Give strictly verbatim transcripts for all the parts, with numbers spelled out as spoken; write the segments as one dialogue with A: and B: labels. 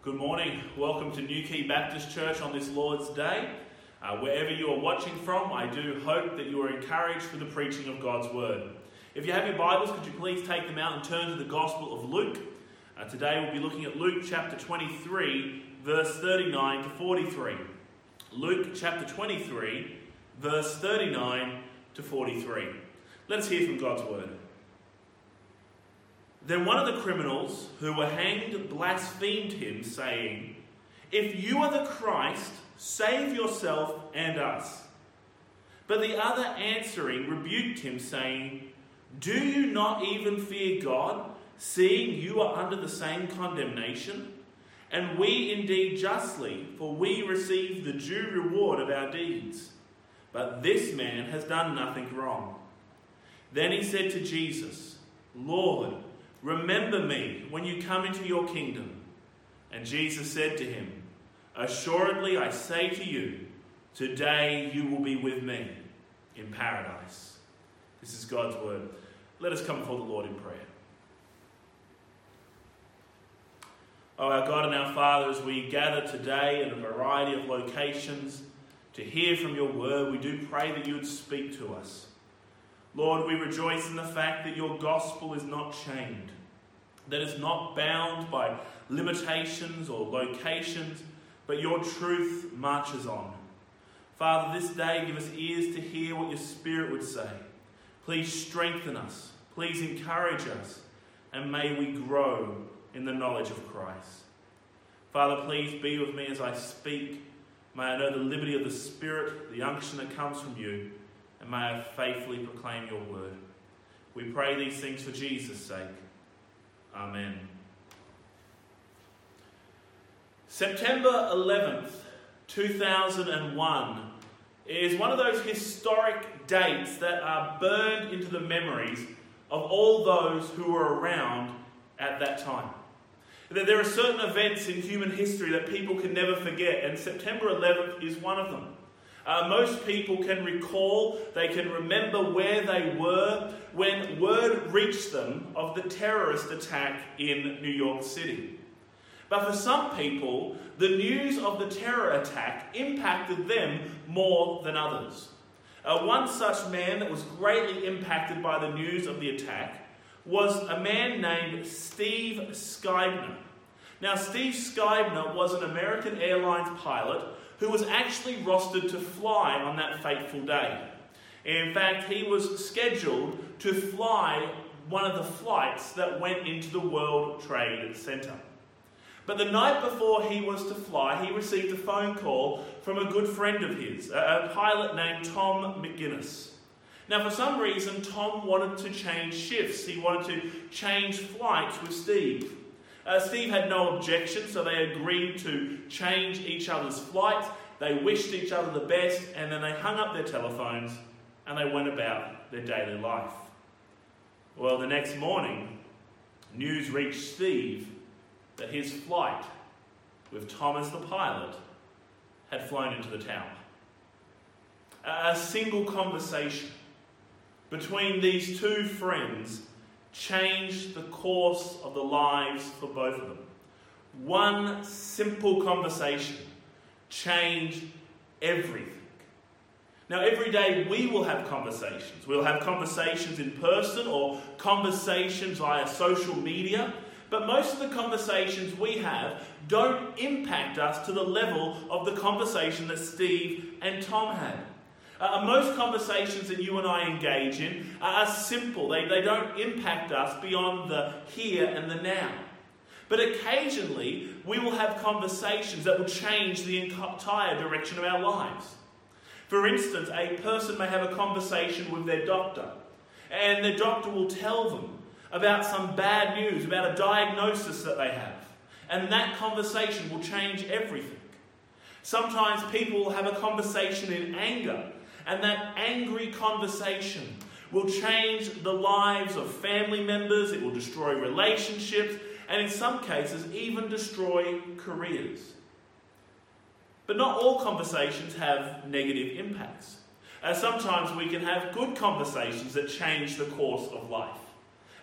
A: Good morning. Welcome to New Quay Baptist Church on this Lord's Day. Uh, wherever you are watching from, I do hope that you are encouraged for the preaching of God's Word. If you have your Bibles, could you please take them out and turn to the Gospel of Luke. Uh, today we'll be looking at Luke chapter twenty-three, verse thirty-nine to forty-three. Luke chapter twenty-three, verse thirty-nine to forty-three. Let us hear from God's Word. Then one of the criminals who were hanged blasphemed him, saying, "If you are the Christ, save yourself and us." But the other answering rebuked him, saying, "Do you not even fear God, seeing you are under the same condemnation? And we indeed justly, for we receive the due reward of our deeds. But this man has done nothing wrong." Then he said to Jesus, "Lord, remember me when you come into your kingdom." And Jesus said to him, "Assuredly I say to you, today you will be with me in paradise." This is God's word. Let us come before the Lord in prayer. Oh, our God and our Father, as we gather today in a variety of locations to hear from your word, we do pray that you would speak to us. Lord, we rejoice in the fact that your gospel is not chained, that it's not bound by limitations or locations, but your truth marches on. Father, this day give us ears to hear what your Spirit would say. Please strengthen us, please encourage us, and may we grow in the knowledge of Christ. Father, please be with me as I speak. May I know the liberty of the Spirit, the unction that comes from you, and may I faithfully proclaim your word. We pray these things for Jesus' sake. Amen. September eleventh, two thousand one is one of those historic dates that are burned into the memories of all those who were around at that time. There are certain events in human history that people can never forget, and September eleventh is one of them. Uh, most people can recall, they can remember where they were when word reached them of the terrorist attack in New York City. But for some people, the news of the terror attack impacted them more than others. Uh, one such man that was greatly impacted by the news of the attack was a man named Steve Scribner. Now, Steve Scribner was an American Airlines pilot who was actually rostered to fly on that fateful day. In fact, he was scheduled to fly one of the flights that went into the World Trade Center. But the night before he was to fly, he received a phone call from a good friend of his, a pilot named Tom McGinnis. Now, for some reason, Tom wanted to change shifts. He wanted to change flights with Steve. Uh, Steve had no objection, so they agreed to change each other's flights. They wished each other the best, and then they hung up their telephones and they went about their daily life. Well, the next morning, news reached Steve that his flight with Tom as the pilot had flown into the tower. A single conversation between these two friends changed the course of the lives for both of them. One simple conversation changed everything. Now, every day we will have conversations. We'll have conversations in person or conversations via social media, but most of the conversations we have don't impact us to the level of the conversation that Steve and Tom had. Uh, most conversations that you and I engage in are simple. They, they don't impact us beyond the here and the now. But occasionally, we will have conversations that will change the entire direction of our lives. For instance, a person may have a conversation with their doctor, and the doctor will tell them about some bad news, about a diagnosis that they have. And that conversation will change everything. Sometimes people will have a conversation in anger, and that angry conversation will change the lives of family members, it will destroy relationships, and in some cases even destroy careers. But not all conversations have negative impacts. Uh, sometimes we can have good conversations that change the course of life.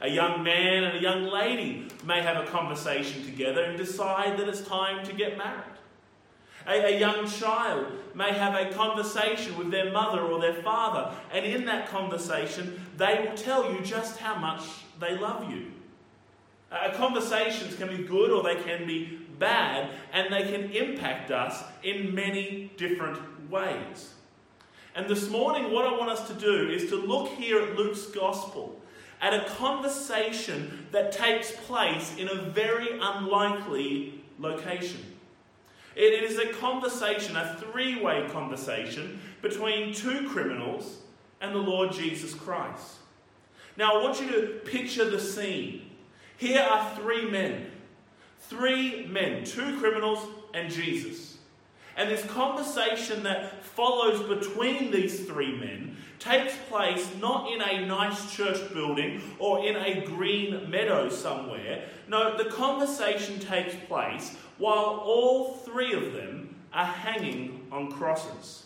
A: A young man and a young lady may have a conversation together and decide that it's time to get married. A, a young child may have a conversation with their mother or their father, and in that conversation, they will tell you just how much they love you. Uh, conversations can be good or they can be bad, and they can impact us in many different ways. And this morning, what I want us to do is to look here at Luke's Gospel at a conversation that takes place in a very unlikely location. It is a conversation, a three-way conversation between two criminals and the Lord Jesus Christ. Now, I want you to picture the scene. Here are three men. Three men, two criminals and Jesus. And this conversation that follows between these three men takes place not in a nice church building or in a green meadow somewhere. No, the conversation takes place while all three of them are hanging on crosses.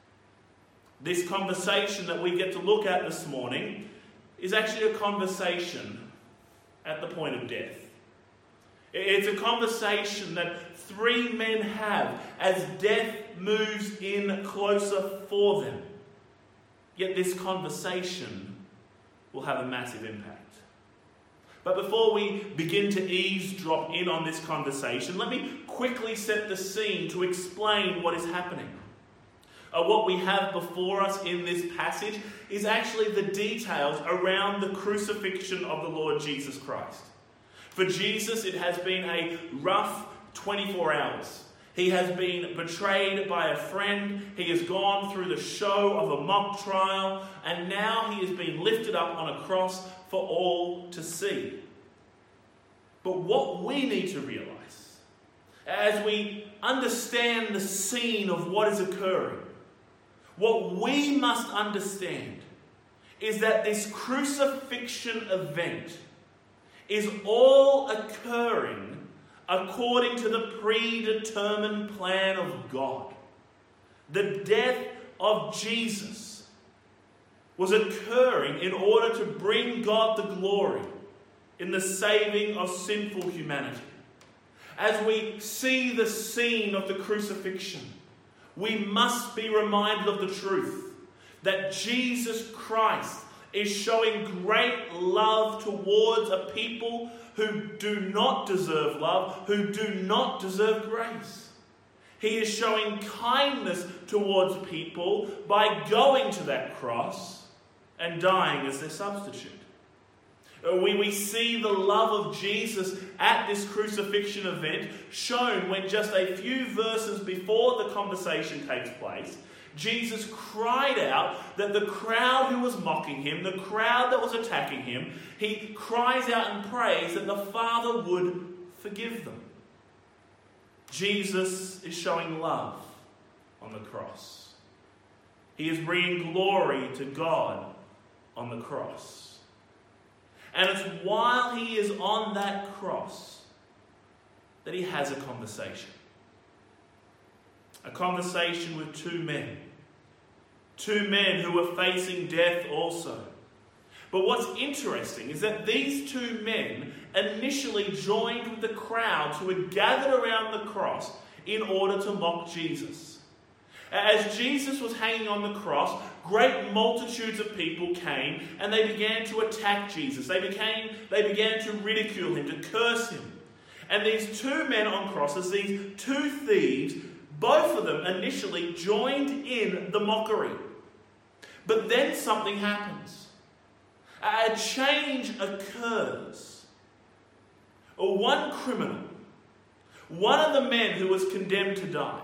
A: This conversation that we get to look at this morning is actually a conversation at the point of death. It's a conversation that three men have as death moves in closer for them. Yet this conversation will have a massive impact. But before we begin to eavesdrop in on this conversation, let me quickly set the scene to explain what is happening. Uh, what we have before us in this passage is actually the details around the crucifixion of the Lord Jesus Christ. For Jesus, it has been a rough twenty-four hours. He has been betrayed by a friend. He has gone through the show of a mock trial. And now he has been lifted up on a cross for all to see. But what we need to realize, as we understand the scene of what is occurring, what we must understand is that this crucifixion event is all occurring according to the predetermined plan of God. The death of Jesus was occurring in order to bring God the glory in the saving of sinful humanity. As we see the scene of the crucifixion, we must be reminded of the truth that Jesus Christ is showing great love towards a people who do not deserve love, who do not deserve grace. He is showing kindness towards people by going to that cross and dying as their substitute. We, we see the love of Jesus at this crucifixion event shown when just a few verses before the conversation takes place, Jesus cried out that the crowd who was mocking him, the crowd that was attacking him, he cries out and prays that the Father would forgive them. Jesus is showing love on the cross. He is bringing glory to God on the cross. And it's while he is on that cross that he has a conversation. A conversation with two men. Two men who were facing death also. But what's interesting is that these two men initially joined with the crowds who had gathered around the cross in order to mock Jesus. As Jesus was hanging on the cross, great multitudes of people came and they began to attack Jesus. They became, they began to ridicule him, to curse him. And these two men on crosses, these two thieves, both of them initially joined in the mockery. But then something happens. A change occurs. One criminal, one of the men who was condemned to die,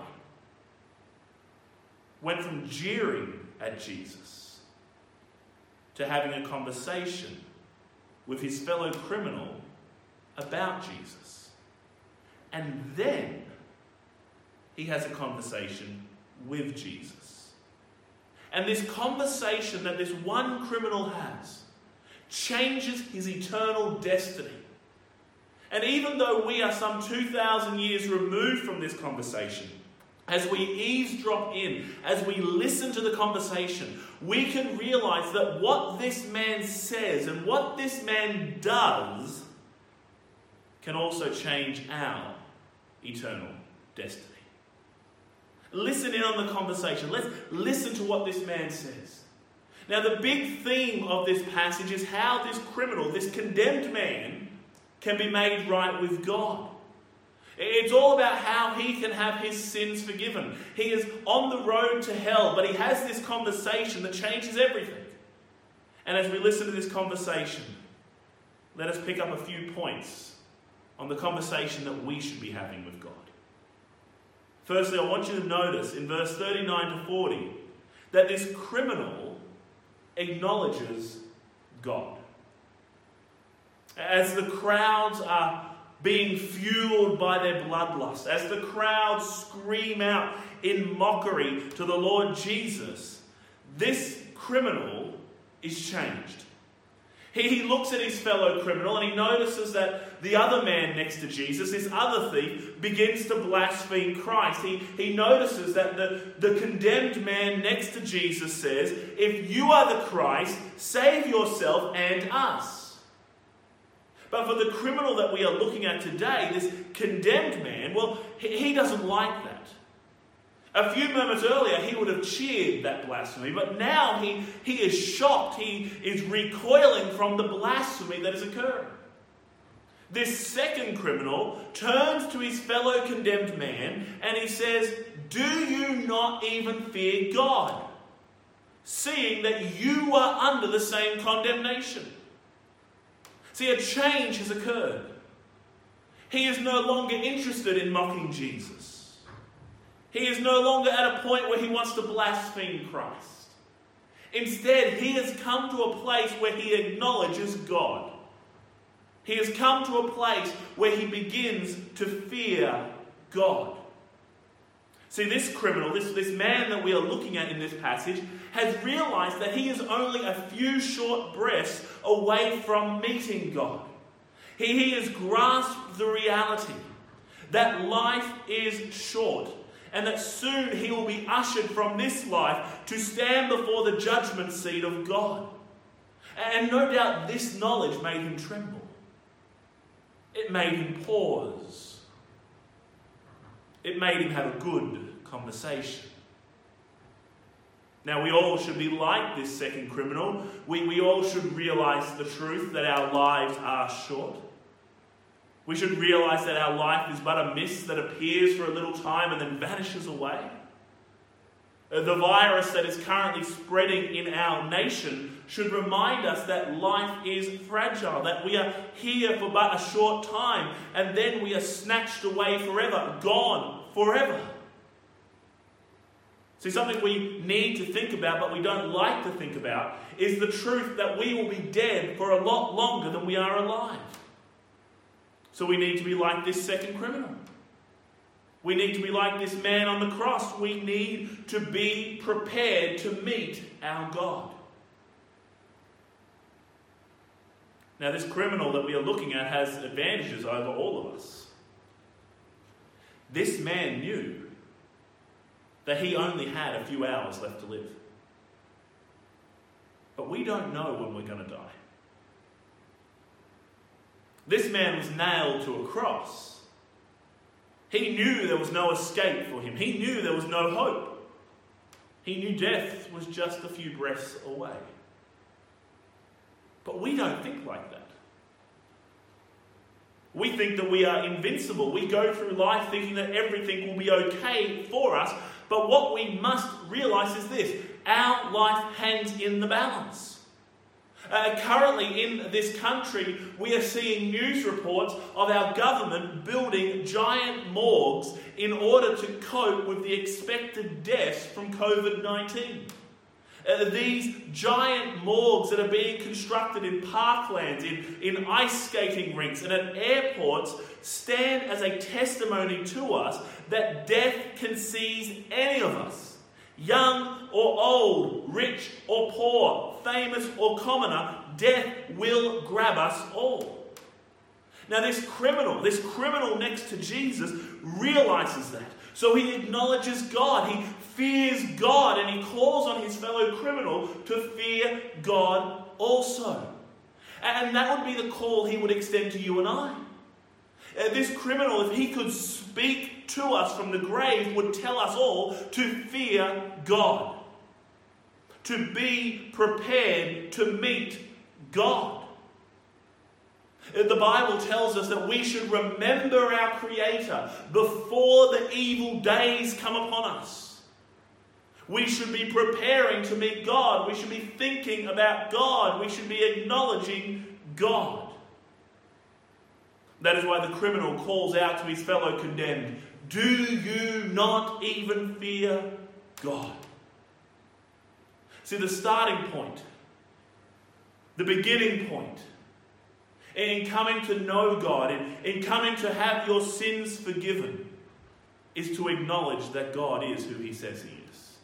A: went from jeering at Jesus to having a conversation with his fellow criminal about Jesus. And then he has a conversation with Jesus. And this conversation that this one criminal has changes his eternal destiny. And even though we are some two thousand years removed from this conversation, as we eavesdrop in, as we listen to the conversation, we can realize that what this man says and what this man does can also change our eternal destiny. Listen in on the conversation. Let's listen to what this man says. Now, the big theme of this passage is how this criminal, this condemned man, can be made right with God. It's all about how he can have his sins forgiven. He is on the road to hell, but he has this conversation that changes everything. And as we listen to this conversation, let us pick up a few points on the conversation that we should be having with God. Firstly, I want you to notice in verse thirty-nine to forty that this criminal acknowledges God. As the crowds are being fueled by their bloodlust, as the crowds scream out in mockery to the Lord Jesus, this criminal is changed. He, he looks at his fellow criminal and he notices that the other man next to Jesus, this other thief, begins to blaspheme Christ. He, he notices that the, the condemned man next to Jesus says, "If you are the Christ, save yourself and us." But for the criminal that we are looking at today, this condemned man, well, he, he doesn't like that. A few moments earlier, he would have cheered that blasphemy, but now he, he is shocked. He is recoiling from the blasphemy that is occurring. This second criminal turns to his fellow condemned man and he says, "Do you not even fear God, seeing that you are under the same condemnation?" See, a change has occurred. He is no longer interested in mocking Jesus. He is no longer at a point where he wants to blaspheme Christ. Instead, he has come to a place where he acknowledges God. He has come to a place where he begins to fear God. See, this criminal, this, this man that we are looking at in this passage, has realized that he is only a few short breaths away from meeting God. He, he has grasped the reality that life is short and that soon he will be ushered from this life to stand before the judgment seat of God. And no doubt this knowledge made him tremble. It made him pause. It made him have a good conversation. Now, we all should be like this second criminal. We, we all should realize the truth that our lives are short. We should realize that our life is but a mist that appears for a little time and then vanishes away. The virus that is currently spreading in our nation should remind us that life is fragile, that we are here for but a short time and then we are snatched away forever, gone forever. See, something we need to think about but we don't like to think about is the truth that we will be dead for a lot longer than we are alive. So we need to be like this second criminal. We need to be like this man on the cross. We need to be prepared to meet our God. Now, this criminal that we are looking at has advantages over all of us. This man knew that he only had a few hours left to live. But we don't know when we're going to die. This man was nailed to a cross. He knew there was no escape for him. He knew there was no hope. He knew death was just a few breaths away. But we don't think like that. We think that we are invincible. We go through life thinking that everything will be okay for us. But what we must realise is this: our life hangs in the balance. Uh, currently in this country, we are seeing news reports of our government building giant morgues in order to cope with the expected deaths from covid nineteen. Uh, these giant morgues that are being constructed in parklands, in, in ice skating rinks and at airports stand as a testimony to us that death can seize any of us. Young or old, rich or poor, famous or commoner, death will grab us all. Now this criminal, this criminal next to Jesus realizes that. So he acknowledges God, he fears God, and he calls on his fellow criminal to fear God also. And that would be the call he would extend to you and I. This criminal, if he could speak to us from the grave, would tell us all to fear God. To be prepared to meet God. The Bible tells us that we should remember our Creator before the evil days come upon us. We should be preparing to meet God. We should be thinking about God. We should be acknowledging God. That is why the criminal calls out to his fellow condemned, "Do you not even fear God?" See, the starting point, the beginning point, in coming to know God, in, in coming to have your sins forgiven, is to acknowledge that God is who he says he is.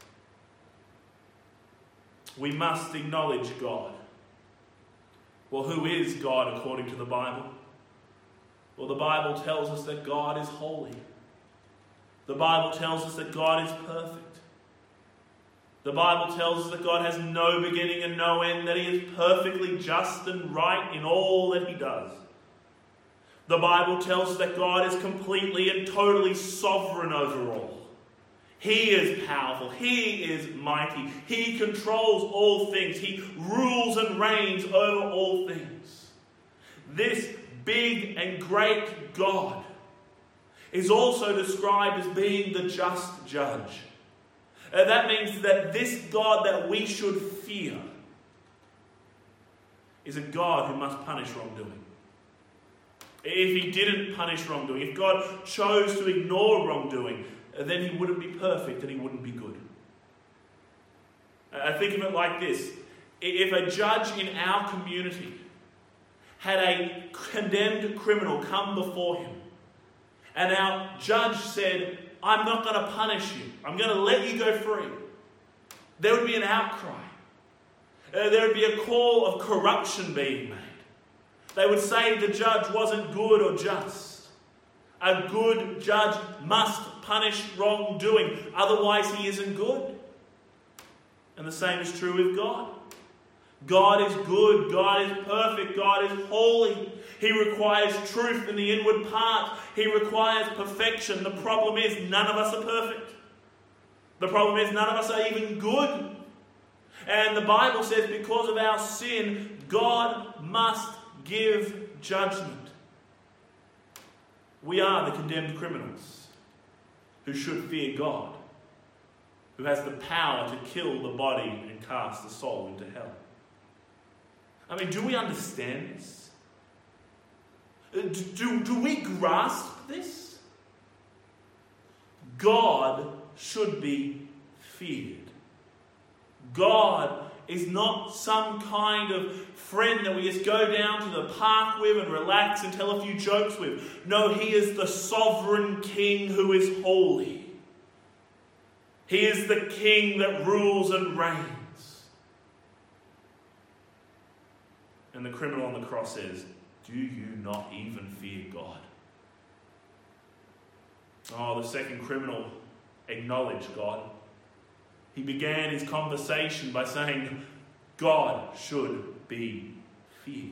A: We must acknowledge God. Well, who is God according to the Bible? Well, the Bible tells us that God is holy. The Bible tells us that God is perfect. The Bible tells us that God has no beginning and no end, that he is perfectly just and right in all that he does. The Bible tells us that God is completely and totally sovereign over all. He is powerful. He is mighty. He controls all things. He rules and reigns over all things. This big and great God is also described as being the just judge. Uh, that means that this God that we should fear is a God who must punish wrongdoing. If he didn't punish wrongdoing, if God chose to ignore wrongdoing, then he wouldn't be perfect and he wouldn't be good. I think of it like this. If a judge in our community had a condemned criminal come before him, and our judge said, "I'm not going to punish you. I'm going to let you go free," there would be an outcry. Uh, there would be a call of corruption being made. They would say the judge wasn't good or just. A good judge must punish wrongdoing, otherwise he isn't good. And the same is true with God. God is good, God is perfect, God is holy. He requires truth in the inward part. He requires perfection. The problem is none of us are perfect. The problem is none of us are even good. And the Bible says because of our sin, God must give judgment. We are the condemned criminals who should fear God, who has the power to kill the body and cast the soul into hell. I mean, do we understand this? Do, do we grasp this? God should be feared. God is not some kind of friend that we just go down to the park with and relax and tell a few jokes with. No, he is the sovereign king who is holy. He is the king that rules and reigns. And the criminal on the cross says, "Do you not even fear God?" Oh, the second criminal acknowledged God. He began his conversation by saying, God should be feared.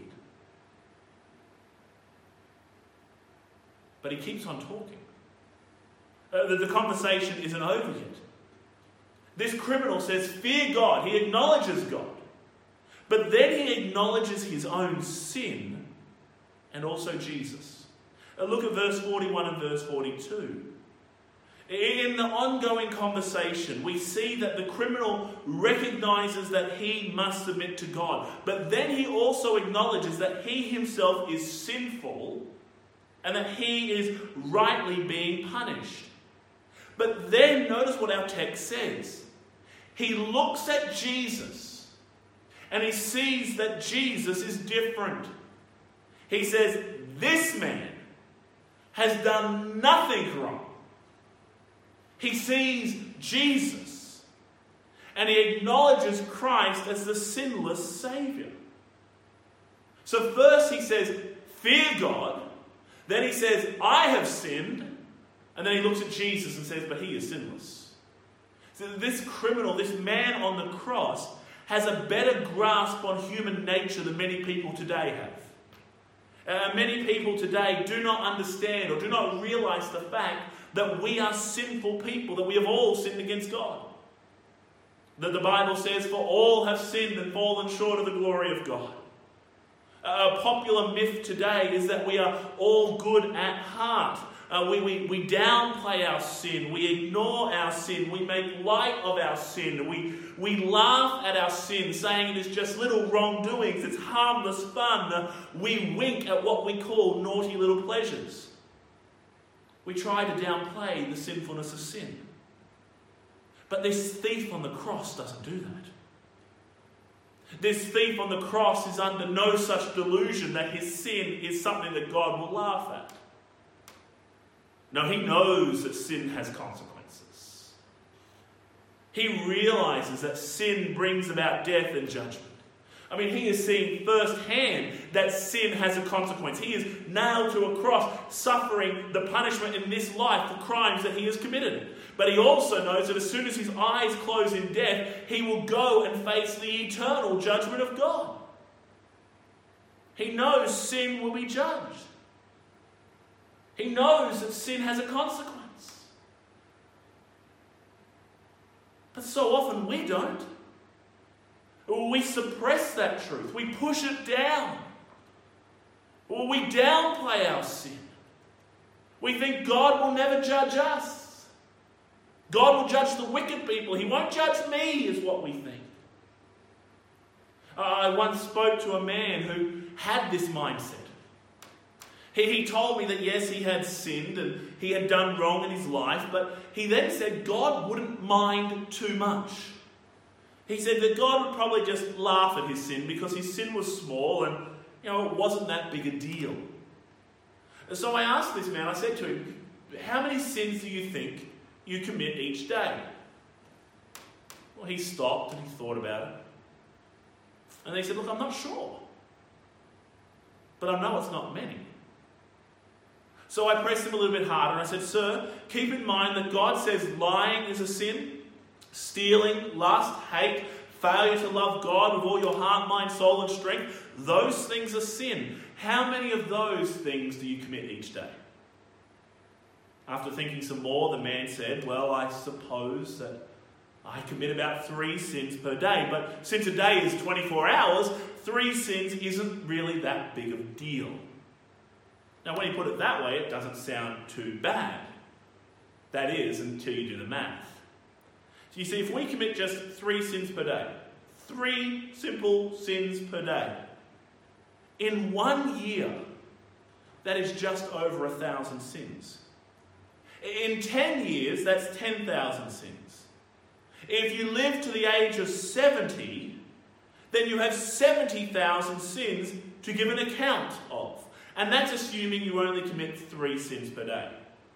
A: But he keeps on talking. Uh, the, the conversation isn't over yet. This criminal says, fear God. He acknowledges God. But then he acknowledges his own sin and also Jesus. Uh, look at verse forty-one and verse forty-two. In the ongoing conversation, we see that the criminal recognizes that he must submit to God. But then he also acknowledges that he himself is sinful and that he is rightly being punished. But then notice what our text says. He looks at Jesus and he sees that Jesus is different. He says, this man has done nothing wrong. He sees Jesus and he acknowledges Christ as the sinless Saviour. So first he says, fear God. Then he says, I have sinned. And then he looks at Jesus and says, but he is sinless. So this criminal, this man on the cross, has a better grasp on human nature than many people today have. Uh, many people today do not understand or do not realize the fact that we are sinful people, that we have all sinned against God. That the Bible says, for all have sinned and fallen short of the glory of God. A popular myth today is that we are all good at heart. Uh, we, we, we downplay our sin. We ignore our sin. We make light of our sin. We, we laugh at our sin, saying it is just little wrongdoings. It's harmless fun. Uh, we wink at what we call naughty little pleasures. We try to downplay the sinfulness of sin. But this thief on the cross doesn't do that. This thief on the cross is under no such delusion that his sin is something that God will laugh at. No, he knows that sin has consequences. He realizes that sin brings about death and judgment. I mean, he has seen firsthand that sin has a consequence. He is nailed to a cross, suffering the punishment in this life for crimes that he has committed. But he also knows that as soon as his eyes close in death, he will go and face the eternal judgment of God. He knows sin will be judged. He knows that sin has a consequence. But so often we don't. We suppress that truth. We push it down. Or we downplay our sin. We think God will never judge us. God will judge the wicked people. He won't judge me, is what we think. I once spoke to a man who had this mindset. He, he told me that yes, he had sinned and he had done wrong in his life, but he then said God wouldn't mind too much. He said that God would probably just laugh at his sin because his sin was small and, you know, it wasn't that big a deal. So I asked this man, I said to him, how many sins do you think you commit each day? Well, he stopped and he thought about it. And he said, look, I'm not sure. But I know it's not many. So I pressed him a little bit harder and I said, sir, keep in mind that God says lying is a sin. Stealing, lust, hate, failure to love God with all your heart, mind, soul and strength. Those things are sin. How many of those things do you commit each day? After thinking some more, the man said, well, I suppose that I commit about three sins per day. But since a day is twenty-four hours, three sins isn't really that big of a deal. Now, when you put it that way, it doesn't sound too bad. That is, until you do the math. So you see, if we commit just three sins per day, three simple sins per day, in one year, that is just over a thousand sins. In ten years, that's ten thousand sins. If you live to the age of seventy, then you have seventy thousand sins to give an account of. And that's assuming you only commit three sins per day.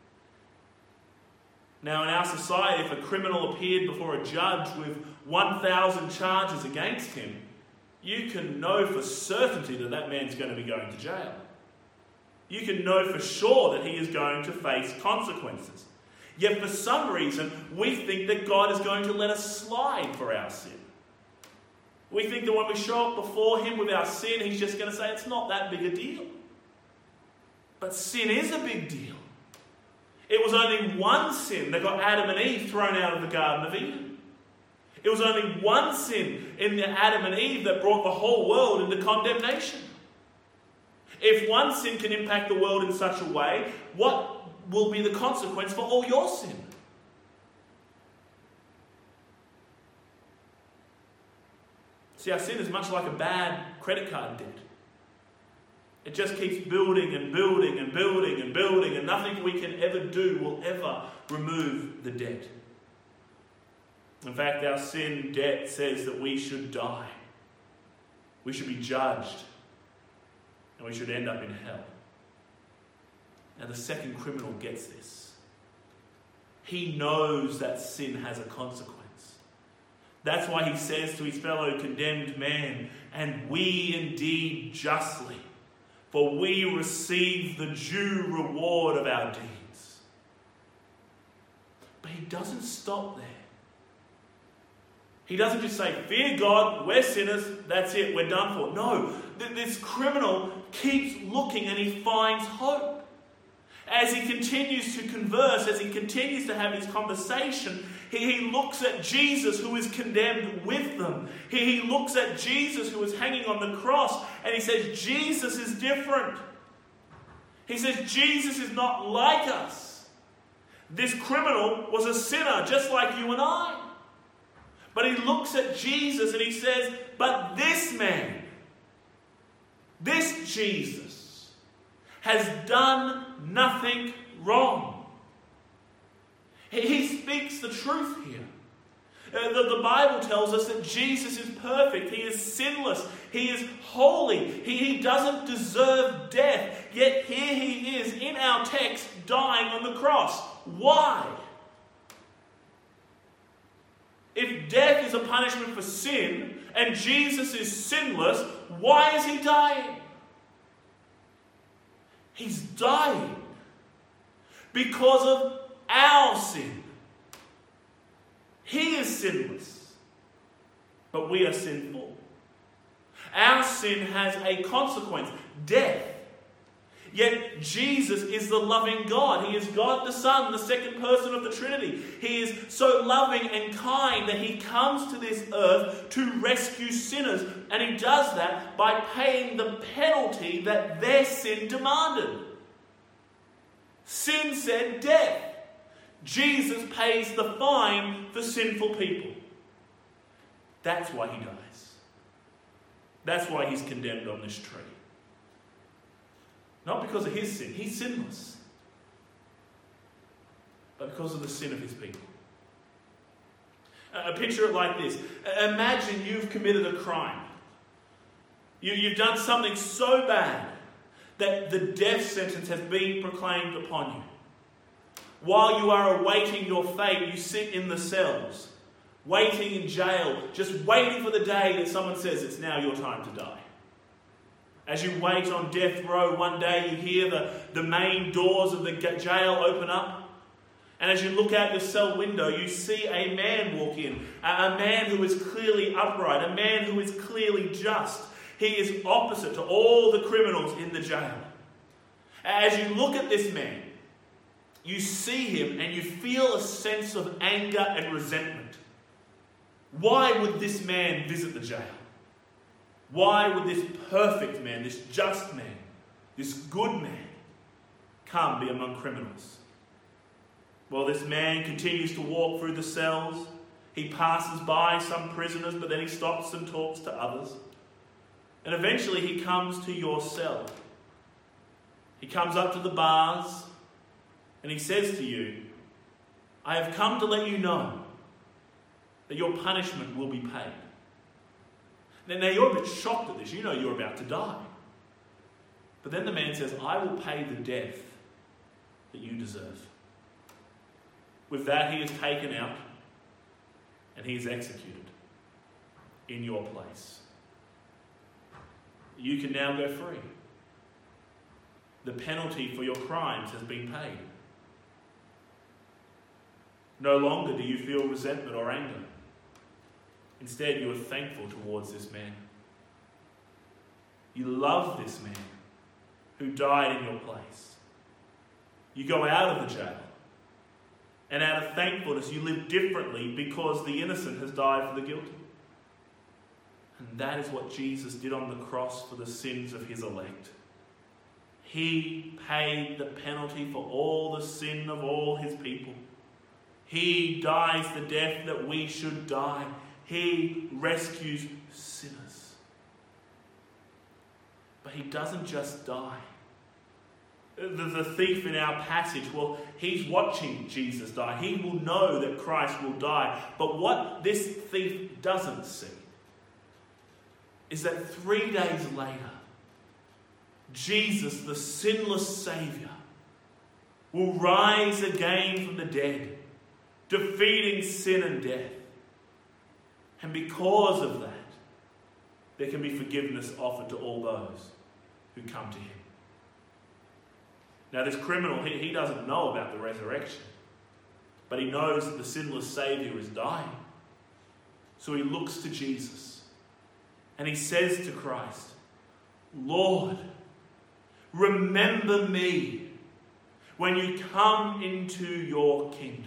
A: Now, in our society, if a criminal appeared before a judge with one thousand charges against him, you can know for certainty that that man's going to be going to jail. You can know for sure that he is going to face consequences. Yet for some reason, we think that God is going to let us slide for our sin. We think that when we show up before him with our sin, he's just going to say it's not that big a deal. But sin is a big deal. It was only one sin that got Adam and Eve thrown out of the Garden of Eden. It was only one sin in the Adam and Eve that brought the whole world into condemnation. If one sin can impact the world in such a way, what will be the consequence for all your sin? See, our sin is much like a bad credit card debt. It just keeps building and building and building and building, and nothing we can ever do will ever remove the debt. In fact, our sin debt says that we should die. We should be judged. And we should end up in hell. Now, the second criminal gets this. He knows that sin has a consequence. That's why he says to his fellow condemned man, and we indeed justly. for we receive the due reward of our deeds. But he doesn't stop there. He doesn't just say, fear God, we're sinners, that's it, we're done for. No, this criminal keeps looking and he finds hope. As he continues to converse, as he continues to have his conversation, he, he looks at Jesus who is condemned with them. He, he looks at Jesus who is hanging on the cross and he says, Jesus is different. He says, Jesus is not like us. This criminal was a sinner just like you and I. But he looks at Jesus and he says, but this man, this Jesus, has done nothing wrong. He, he speaks the truth here. Uh, the, the Bible tells us that Jesus is perfect. He is sinless. He is holy. He, he doesn't deserve death. Yet here he is in our text dying on the cross. Why? If death is a punishment for sin and Jesus is sinless, why is he dying? He's dying because of our sin. He is sinless, but we are sinful. Our sin has a consequence, death. Yet Jesus is the loving God. He is God the Son, the second person of the Trinity. He is so loving and kind that he comes to this earth to rescue sinners. And he does that by paying the penalty that their sin demanded. Sin said death. Jesus pays the fine for sinful people. That's why he dies. That's why he's condemned on this tree. Not because of his sin. He's sinless. But because of the sin of his people. Uh, picture it like this. Imagine you've committed a crime. You, you've done something so bad that the death sentence has been proclaimed upon you. While you are awaiting your fate, you sit in the cells, waiting in jail, just waiting for the day that someone says it's now your time to die. As you wait on death row, one day you hear the, the main doors of the jail open up. And as you look out your cell window, you see a man walk in. A, a man who is clearly upright. A man who is clearly just. He is opposite to all the criminals in the jail. As you look at this man, you see him and you feel a sense of anger and resentment. Why would this man visit the jail? Why would this perfect man, this just man, this good man, come be among criminals? Well, this man continues to walk through the cells. He passes by some prisoners, but then he stops and talks to others. And eventually he comes to your cell. He comes up to the bars and he says to you, I have come to let you know that your punishment will be paid. Now you're a bit shocked at this. You know you're about to die. But then the man says, I will pay the death that you deserve. With that, he is taken out and he is executed in your place. You can now go free. The penalty for your crimes has been paid. No longer do you feel resentment or anger. Instead, you are thankful towards this man. You love this man who died in your place. You go out of the jail. And out of thankfulness, you live differently because the innocent has died for the guilty. And that is what Jesus did on the cross for the sins of his elect. He paid the penalty for all the sin of all his people. He dies the death that we should die. He rescues sinners. But he doesn't just die. The, the thief in our passage, well, he's watching Jesus die. He will know that Christ will die. But what this thief doesn't see is that three days later, Jesus, the sinless Saviour, will rise again from the dead, defeating sin and death. And because of that, there can be forgiveness offered to all those who come to him. Now this criminal, he, he doesn't know about the resurrection, but he knows that the sinless Saviour is dying. So he looks to Jesus and he says to Christ, Lord, remember me when you come into your kingdom.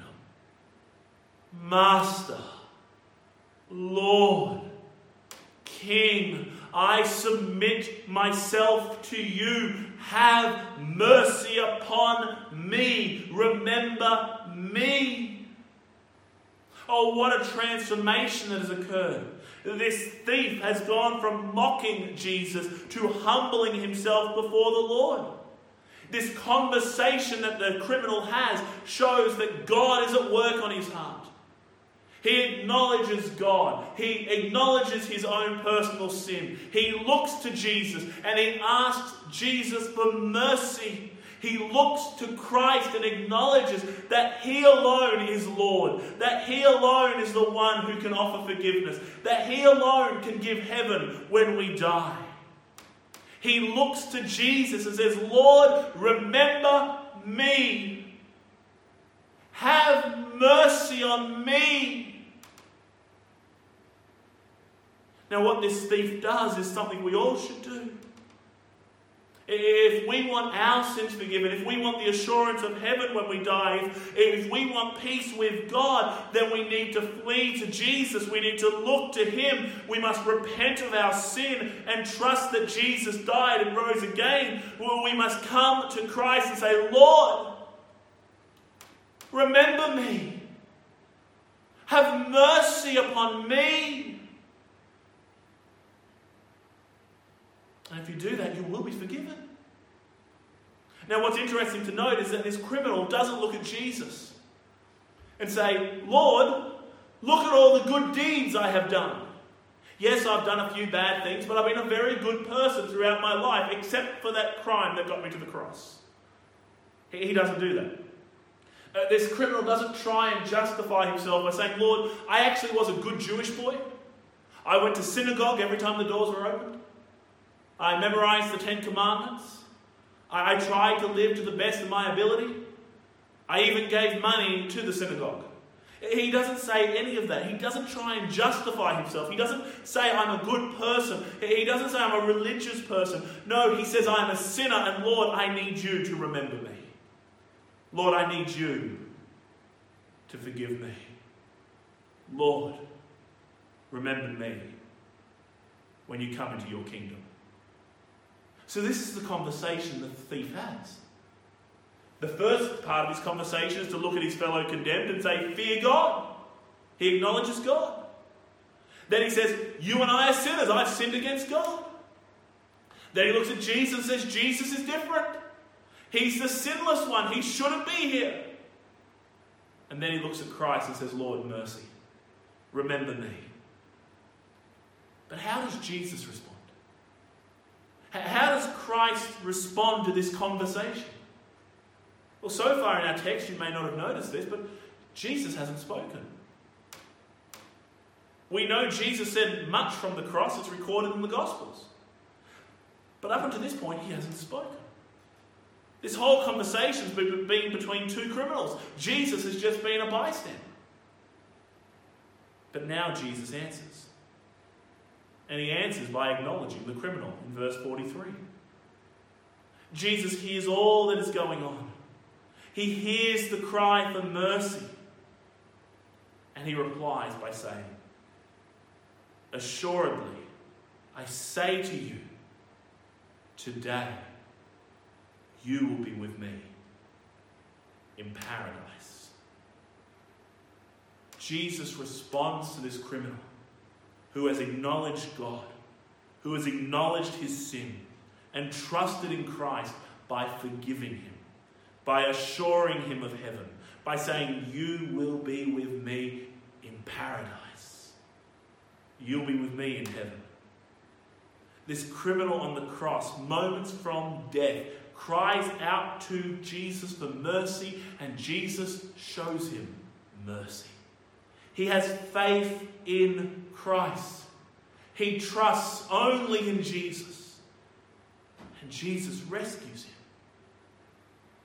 A: Master, Lord, King, I submit myself to you. Have mercy upon me. Remember me. Oh, what a transformation that has occurred. This thief has gone from mocking Jesus to humbling himself before the Lord. This conversation that the criminal has shows that God is at work on his heart. He acknowledges God. He acknowledges his own personal sin. He looks to Jesus and he asks Jesus for mercy. He looks to Christ and acknowledges that he alone is Lord, that he alone is the one who can offer forgiveness, that he alone can give heaven when we die. He looks to Jesus and says, Lord, remember me. Have mercy on me. Now, what this thief does is something we all should do. If we want our sins forgiven, if we want the assurance of heaven when we die, if, if we want peace with God, then we need to flee to Jesus. We need to look to him. We must repent of our sin and trust that Jesus died and rose again. We must come to Christ and say, Lord, remember me. Have mercy upon me. And if you do that, you will be forgiven. Now, what's interesting to note is that this criminal doesn't look at Jesus and say, Lord, look at all the good deeds I have done. Yes, I've done a few bad things, but I've been a very good person throughout my life, except for that crime that got me to the cross. He, he doesn't do that. Uh, this criminal doesn't try and justify himself by saying, Lord, I actually was a good Jewish boy. I went to synagogue every time the doors were opened. I memorized the Ten Commandments. I, I tried to live to the best of my ability. I even gave money to the synagogue. He doesn't say any of that. He doesn't try and justify himself. He doesn't say, I'm a good person. He doesn't say, I'm a religious person. No, he says, I'm a sinner, and Lord, I need you to remember me. Lord, I need you to forgive me. Lord, remember me when you come into your kingdom. So this is the conversation that the thief has. The first part of his conversation is to look at his fellow condemned and say, fear God. He acknowledges God. Then he says, you and I are sinners. I've sinned against God. Then he looks at Jesus and says, Jesus is different. He's the sinless one. He shouldn't be here. And then he looks at Christ and says, Lord, mercy. Remember me. But how does Jesus respond? How does Christ respond to this conversation? Well, so far in our text, you may not have noticed this, but Jesus hasn't spoken. We know Jesus said much from the cross. It's recorded in the Gospels. But up until this point, he hasn't spoken. This whole conversation's been between two criminals. Jesus has just been a bystander. But now Jesus answers. And he answers by acknowledging the criminal in verse forty-three. Jesus hears all that is going on. He hears the cry for mercy. And he replies by saying, assuredly, I say to you, today you will be with me in paradise. Jesus responds to this criminal who has acknowledged God, who has acknowledged his sin and trusted in Christ by forgiving him, by assuring him of heaven, by saying, you will be with me in paradise. You'll be with me in heaven. This criminal on the cross, moments from death, cries out to Jesus for mercy, and Jesus shows him mercy. He has faith in Christ. He trusts only in Jesus. And Jesus rescues him.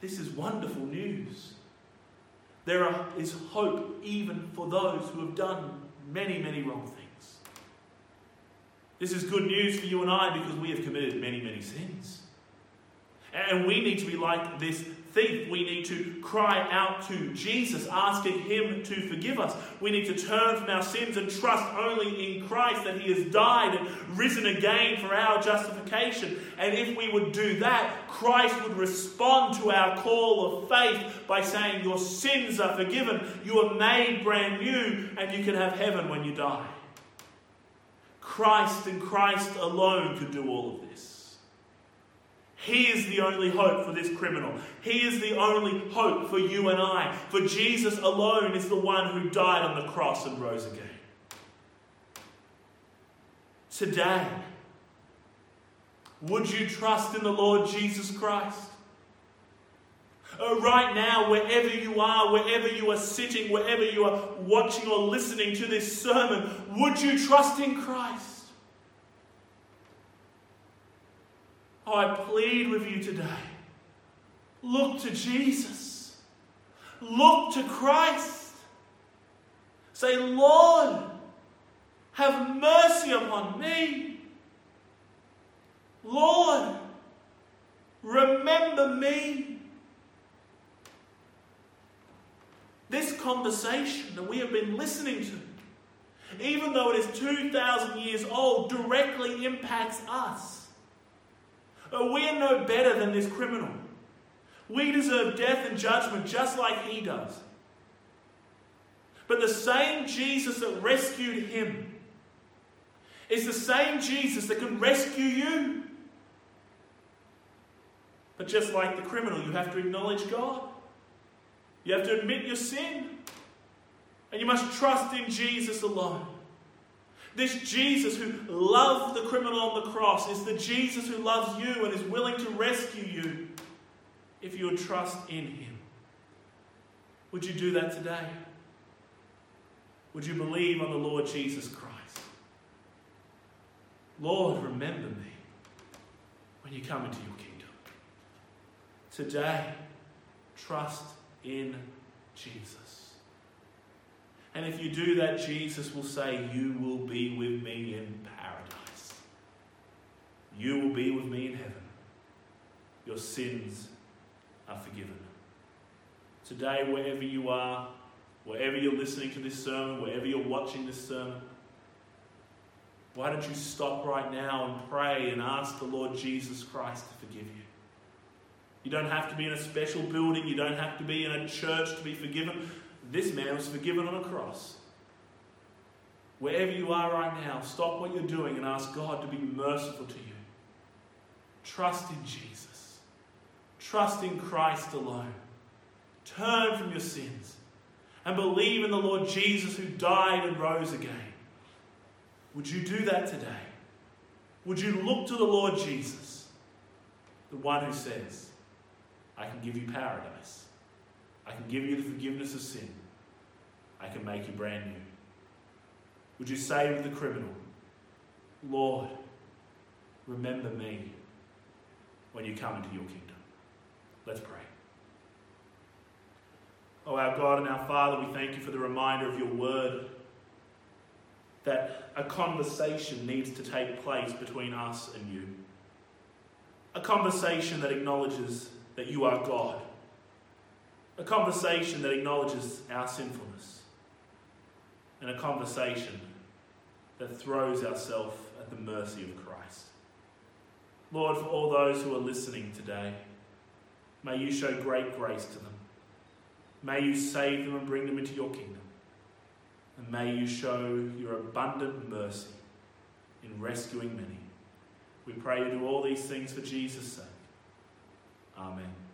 A: This is wonderful news. There are, is hope even for those who have done many, many wrong things. This is good news for you and I because we have committed many, many sins. And we need to be like this thief. We need to cry out to Jesus, asking him to forgive us. We need to turn from our sins and trust only in Christ, that he has died and risen again for our justification. And if we would do that, Christ would respond to our call of faith by saying, your sins are forgiven, you are made brand new, and you can have heaven when you die. Christ and Christ alone could do all of this. He is the only hope for this criminal. He is the only hope for you and I. For Jesus alone is the one who died on the cross and rose again. Today, would you trust in the Lord Jesus Christ? Uh, right now, wherever you are, wherever you are sitting, wherever you are watching or listening to this sermon, would you trust in Christ? Oh, I plead with you today. Look to Jesus. Look to Christ. Say, Lord, have mercy upon me. Lord, remember me. This conversation that we have been listening to, even though it is two thousand years old, directly impacts us. We are no better than this criminal. We deserve death and judgment just like he does. But the same Jesus that rescued him is the same Jesus that can rescue you. But just like the criminal, you have to acknowledge God. You have to admit your sin. And you must trust in Jesus alone. This Jesus who loved the criminal on the cross is the Jesus who loves you and is willing to rescue you if you would trust in him. Would you do that today? Would you believe on the Lord Jesus Christ? Lord, remember me when you come into your kingdom. Today, trust in Jesus. And if you do that, Jesus will say, you will be with me in paradise. You will be with me in heaven. Your sins are forgiven. Today, wherever you are, wherever you're listening to this sermon, wherever you're watching this sermon, why don't you stop right now and pray and ask the Lord Jesus Christ to forgive you? You don't have to be in a special building. You don't have to be in a church to be forgiven. This man was forgiven on a cross. Wherever you are right now, stop what you're doing and ask God to be merciful to you. Trust in Jesus. Trust in Christ alone. Turn from your sins and believe in the Lord Jesus who died and rose again. Would you do that today? Would you look to the Lord Jesus, the one who says, I can give you paradise. I can give you the forgiveness of sin. I can make you brand new. Would you say with the criminal, Lord, remember me when you come into your kingdom? Let's pray. Oh, our God and our Father, we thank you for the reminder of your word that a conversation needs to take place between us and you. A conversation that acknowledges that you are God. A conversation that acknowledges our sinfulness. And a conversation that throws ourselves at the mercy of Christ. Lord, for all those who are listening today, may you show great grace to them. May you save them and bring them into your kingdom. And may you show your abundant mercy in rescuing many. We pray you do all these things for Jesus' sake. Amen.